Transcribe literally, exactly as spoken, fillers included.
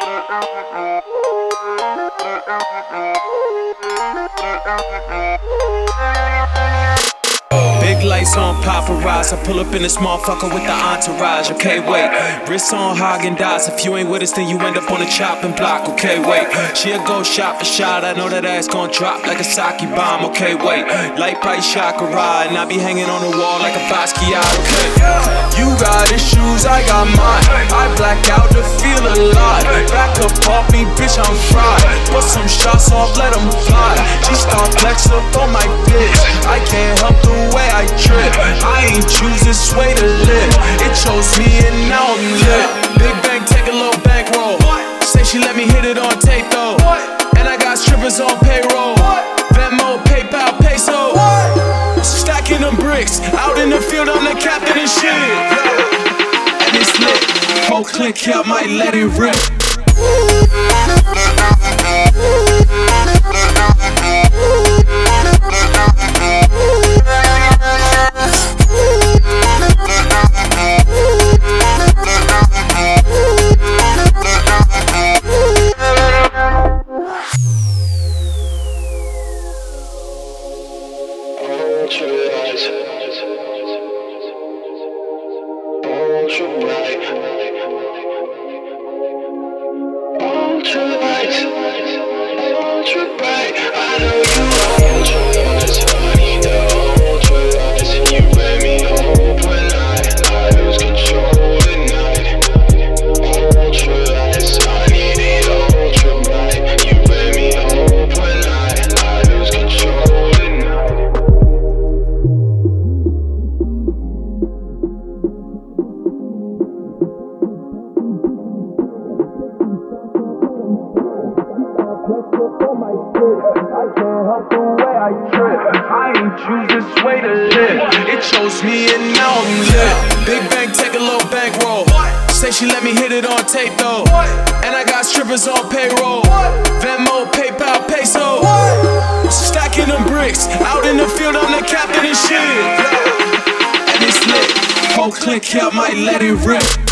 Big lights on paparazzi, I pull up in this motherfucker with the entourage. Okay, wait, wrists on Haagen-Dazs. If you ain't with us, then you end up on the chopping block. Okay, wait, she'll go shot for shot. I know that ass gon' drop like a sake bomb. Okay, wait, light bright chakra, and I be hanging on the wall like a Basquiat. Okay, you got issues, I got mine. I black out to feel alive. Back up off me, bitch, I'm fried. Put some shots off, let them fly. She start flex up on my bitch. I can't help the way I trip. I ain't choose this way to live. It chose me and now I'm lit. Big bank, take a little bankroll. Say she let me hit it on tape though. And I got strippers on payroll. Venmo, PayPal, peso. Stacking them bricks. Out in the field, I'm the captain and shit. And it's lit. Whole click here, might let it rip. She let me hit it on tape though. And I got strippers on payroll. Venmo, PayPal, peso. Stacking them bricks. Out in the field, I'm the captain and shit. And it's lit. Whole click here, might let it rip.